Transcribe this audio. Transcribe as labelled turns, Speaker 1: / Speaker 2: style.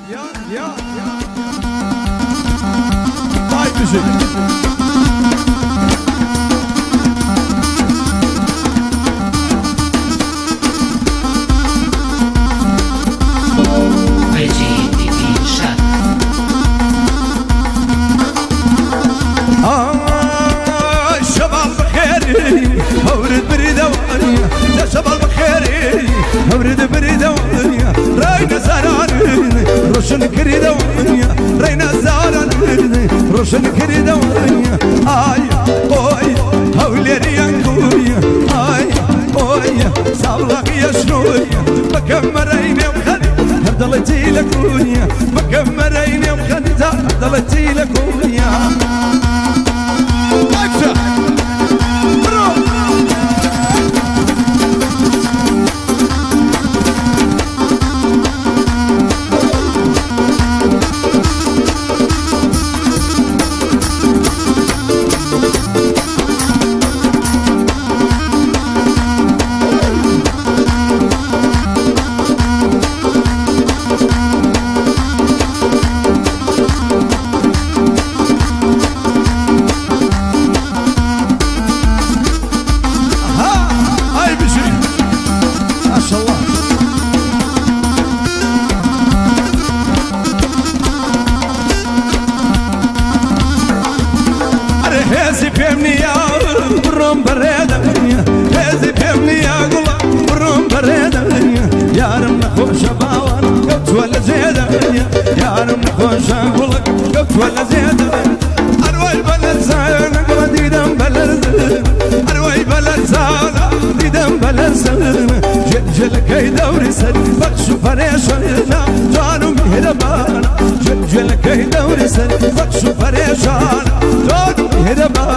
Speaker 1: طيب بشي شباب بخيري هورد بريدة وانيا شباب بخيري هورد بريدة وانيا راينا زاراني روشن كريدة وانيا راينا زاراني روشن كريدة وانيا آي اوي هوليري ينقويا آي اوي سابلغ يشرويا بكمريني وخدي هردلتي لك ويا بكمريني وخدي هردلتي لك ويا هزي فهمني يا برم بريدة هزي فهمني يا قلة برم بريدة يا رم نخوش باوان قبت ولا زيدة يا رم نخوش قلة قبت ولا زيدة أروي بلرزان قبت دم بلرزان أروي بلرزان دم بلرزان جلجل كي دوري سد بخش فريشانا جانو مهربانا جلجل كي دوري سد بخش فريشانا جانو مهربانا